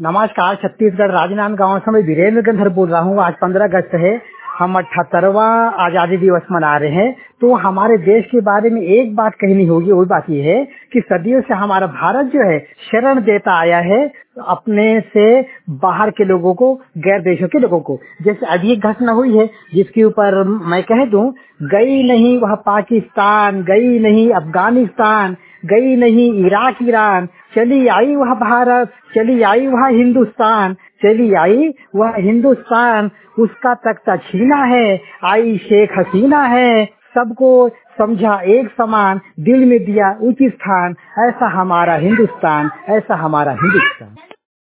नमस्कार। छत्तीसगढ़ राजनांद गांव से मैं वीरेंद्र गंधर बोल रहा हूँ। आज 15 अगस्त है। हम 78वां आजादी दिवस मना रहे हैं। तो हमारे देश के बारे में एक बात कहनी होगी, वो बात ये है कि सदियों से हमारा भारत जो है शरण देता आया है अपने से बाहर के लोगों को, गैर देशों के लोगों को। जैसे अभी एक घटना हुई है जिसके ऊपर मैं कह दूं, गई नहीं वह पाकिस्तान, गई नहीं अफगानिस्तान, गई नहीं इराक ईरान, चली आई वह भारत, चली आई वह हिंदुस्तान, चली आई वह हिंदुस्तान, उसका तख्ता छीना है, आई शेख हसीना है, सबको समझा एक समान, दिल में दिया उच्च स्थान, ऐसा हमारा हिंदुस्तान, ऐसा हमारा हिंदुस्तान।